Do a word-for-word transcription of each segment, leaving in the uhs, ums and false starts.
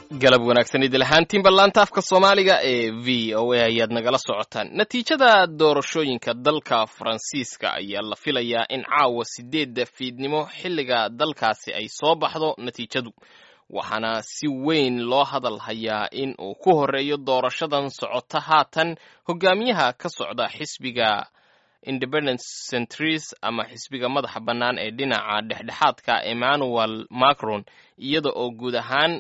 galab wanaagsan idil ahaantiin ballaanta afka Soomaaliga ee V O A ayaad nagala socotaan. Natiijada doorashooyinka dalka Faransiiska ayaa la filayaa in caawa sideedda fiidnimo xilliga dalkaasi ay soo baxdo natiijadu. Waxaana si weyn loo hadal hayaa in uu ku horeeyo doorashadan socota haatan hogaamiyaha ka socda xisbiga Independent Centris ama xisbiga madaxa bannaan ee dhinaca dhexdhexaadka Emmanuel Macron, iyada oo guud ahaan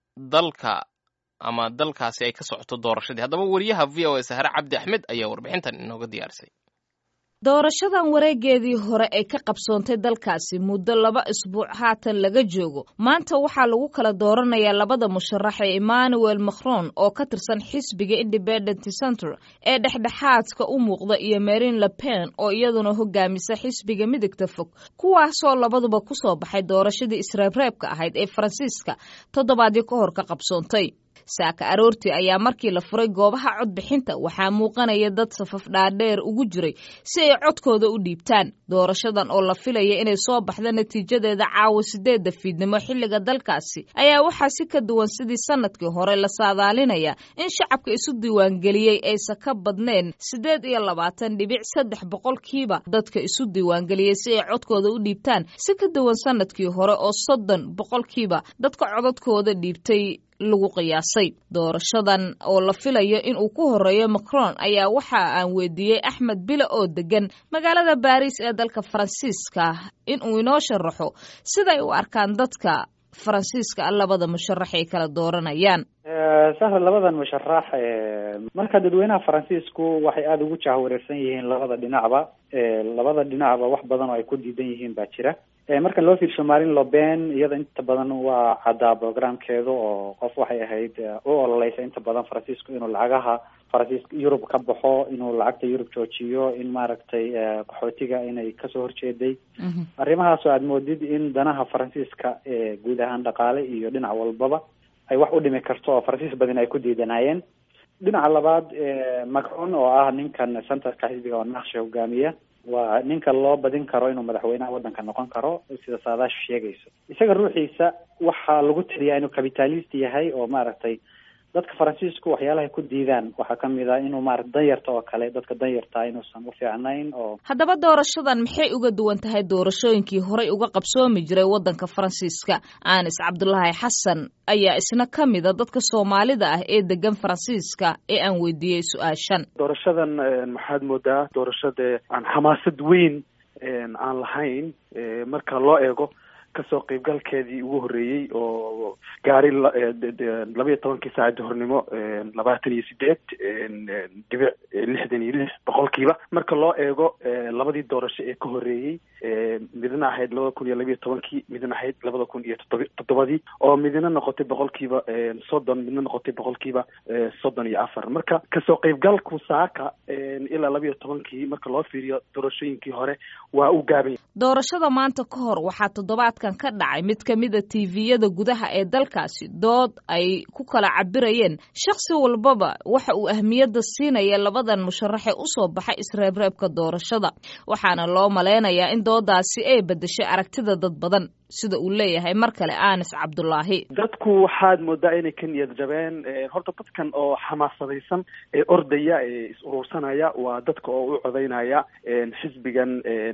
dalka ama dalkaasi ay ka socoto doorashadii. Haddaba wariyaha V O A Sahar Cabdi Axmed ayaa warbixintan inooga diyaarisay. doorashadan wareegeedii hore ay ka qabsoontay dalkaasi muddo laba isbuuc haatan laga joogo maanta waxaa lagu kala dooranayaa labada musharax ee Emmanuel Macron oo ka tirsan xisbiga Independent Centre ee dhexdhexaadka u muuqda iyo Marine Le Pen oo iyaduna hogaamisa xisbiga midigta fog, kuwaasoo labaduba ku soo baxay doorashadii isreebreebka ahayd ee Faransiiska toddobaadii ka hor ka qabsoontay. saaka aroortii ayaa markii la furay goobaha codbixinta waxaa muuqanaya dad safaf dhaadheer ugu jiray si ay codkooda u dhiibtaan. doorashadan oo la filaya inay soo baxdo natiijadeeda caawa sideedda fiidnimo xilliga dalkaasi ayaa waxaa si ka duwan sidii sanadkii hore la saadaalinaya in shacabka isu diiwaangeliyey aysan ka badnayn sideed iyo labaatan dhibic saddex boqolkiiba dadka isu diiwaangeliyey si ay codkooda u dhiibtaan, si ka duwan sanadkii hore oo soddon boqolkiiba dadka codadkooda dhiibtay lagu qiyaasay. doorashadan oo la filayo in uu ku horeeyo Macron ayaa waxa aan weydiiyey Axmed Bile oo degan magaalada Paris ee dalka Faransiiska in uu inoo sharaxo siday u arkaan dadka Faransiiska labada musharax ay kala dooranayaan. sahal labadan musharax marka dadweynaha Faransiisku waxay aad ugu jahwareersan yihiin labada dhinacba labada dhinacba wax badan oo ay ku diidan yihiin baa jira. marka loo fiirsho Marine Le Pen iyada inta badan waa cadaa programkeedu oo qof waxay ahayd u ololeysa inta badan Faransiisku inuu lacagaha Faransiiska Yurub ka baxo, inuu lacagta Yurub joojiyo, in maaragtay qaxootiga inay kasoo horjeeday arrimahaas oo aad moodid in danaha Faransiiska ee guud ahaan dhaqaale iyo dhinac walbaba ay wax u dhimi karto oo Faransiis badan ay ku diidanayeen. dhinaca labaad Macron oo ah ninkan centerka xisbiga Marche hogaamiya waa ninka loo badin karo inuu madaxweynaha waddanka noqon karo sida saadaashu sheegayso. isaga ruuxiisa waxaa lagu tiriyaa inuu capitalist yahay oo maaragtay dadka Faransiisku waxyaalaha ku diidaan waxaa ka mid ah inuu maaragtay danyarta oo kale dadka danyarta inuusan u fiicnayn. oo haddaba doorashadan maxay uga duwan tahay doorashooyinkii horey uga qabsoomi jiray waddanka Faransiiska? Anis Cabdullaahi Xasan ayaa isna ka mid ah dadka Soomaalida ah ee degan Faransiiska ee aan weydiiyey su-aashan. doorashadan maxaad moodaa doorashada aan xamaasad weyn aan lahayn marka loo eego kasoo qaybgalkeedii ugu horeeyey oo gaari laba iyo tobankii saacadii hornimo labaatan iyo sideed dhibic lixdan iyo lix boqolkiiba marka loo eego labadii doorasho ee ka horeeyey midna ahayd labada kun iyo laba iyo tobankii midna ahayd labada kun iyo toddobadii oo midna noqotay boqolkiiba soddon midna noqotay boqolkiiba soddon iyo afar. marka kasoo qaybgalku saaka ilaa laba iyo tobankii marka loo fiiriyo doorashooyinkii hore waa u gaabay. doorashada maanta ka hor waxaa toddobaadkan ka dhacay mid ka mid a T V-yada gudaha ee dalkaasi dood ay ku kala cabirayeen shakhsi walbaba waxa uu ahmiyadda siinaya labadan musharax ee u soo baxay isreebreebka doorashada, waxaana loo maleynayaa in doodaasi ay bedeshay aragtida dad badan sida uu leeyahay mar kale Anis Cabdullaahi. dadku waxaad moodaa inay ka niyad jabeen. horta dadkan oo xamaasadaysan ee ordaya ee is urursanaya waa dadka oo u codeynaya xisbigan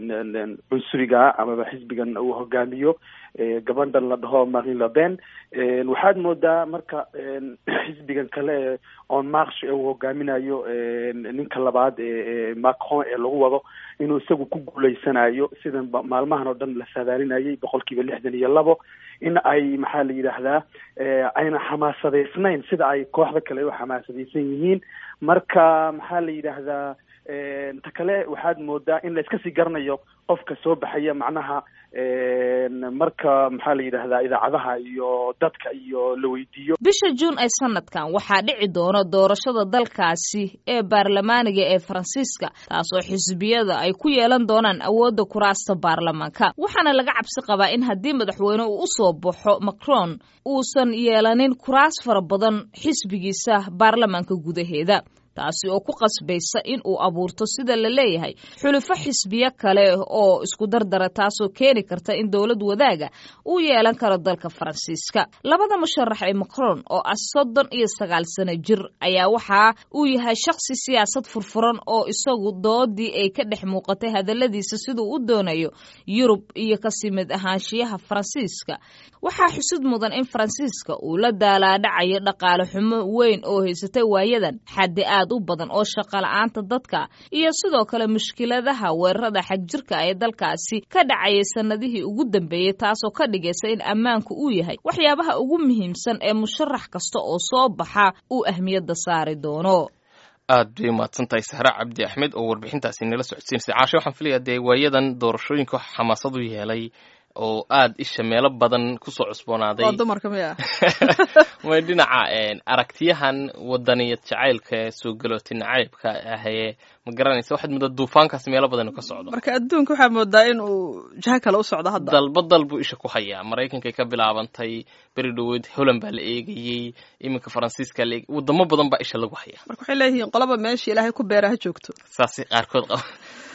cunsuriga amaba xisbigan uu hogaamiyo gabadhan la dhaho Marine Le Pen. waxaad moodaa marka xisbigan kale on Marche uu hogaaminayo ninka labaad ee Macron ee lagu wado inuu isagu ku guuleysanayo sidan maalmahan oo dhan la saadaalinayay boqolkiiba lixdan iyo labo in ay maxaa la yidhaahdaa ayna xamaasadaysnayn sida ay kooxda kale u xamaasadaysan yihiin. marka maxaa la yidhaahdaa ta kale waxaad moodaa in la iska sii garanayo qofka soo baxaya macnaha marka maxaa la yidhaahdaa idaacadaha iyo dadka iyo la weydiiyo. bisha Juun ee sanadkan waxaa dhici doona doorashada dalkaasi ee baarlamaaniga ee Faransiiska, taasoo xisbiyada ay ku yeelan doonaan awoodda kuraasta baarlamaanka. waxaana laga cabsi qabaa in haddii madaxweyne uu u soo baxo Macron uusan yeelanin kuraas fara badan xisbigiisa baarlamaanka gudaheeda. taasi oo ku qasbaysa in uu abuurto sida la leeyahay xulufo xisbiyo kale oo isku dardara taasoo keeni karta in dowlad wadaaga uu yeelan karo dalka Faransiiska. labada musharax ee Macron oo ah soddon iyo sagaal sano jir ayaa waxa uu yahay shakhsi siyaasad furfuran oo isagu doodii ay ka dhex muuqatay hadaladiisa sidoo uu doonayo Yurub iyo ka simid ahaanshiyaha Faransiiska. waxaa xusud mudan in Faransiiska uu la daalaadhacayo dhaqaale xumo weyn oo haysatay waayadan, xaddi aad u badan oo shaqo la'aanta dadka iyo sidoo kale mushkiladaha weerarada xagjirka ee dalkaasi ka dhacay sanadihii ugu dambeeyay, taasoo ka dhigaysa in ammaanku uu yahay waxyaabaha ugu muhiimsan ee musharax kasta oo soo baxa uu ahmiyadda saari doono. aad bay mahadsantahay Sahra Cabdi Axmed oo warbixintaasi nala socodsiinaysa. Caasho, waxaan filayaa dee waayadan doorashooyinka xamaasad u yeelay oo aad isha meelo badan ku soo cusboonaaday. waa dumarka miya way dhinaca aragtiyahan wadaniyad jacaylka soo galootay nacaybka ahee ma garanaysa waxaad muddo duufaankaas meelo badan ka socdo. marka adduunka waxaa moodaa in uu jaha kale u socdo hadda. dalba dal buu isha ku hayaa. Maraykanka ka bilaabantay beri dhaweyd, Holland baa la eegayay, iminka Faransiiska la eegay, wadamo badan baa isha lagu hayaa. marka waxay leeyihiin qolaba meesha Ilaahay ku beeraha joogto. saasi qaarkood qaba.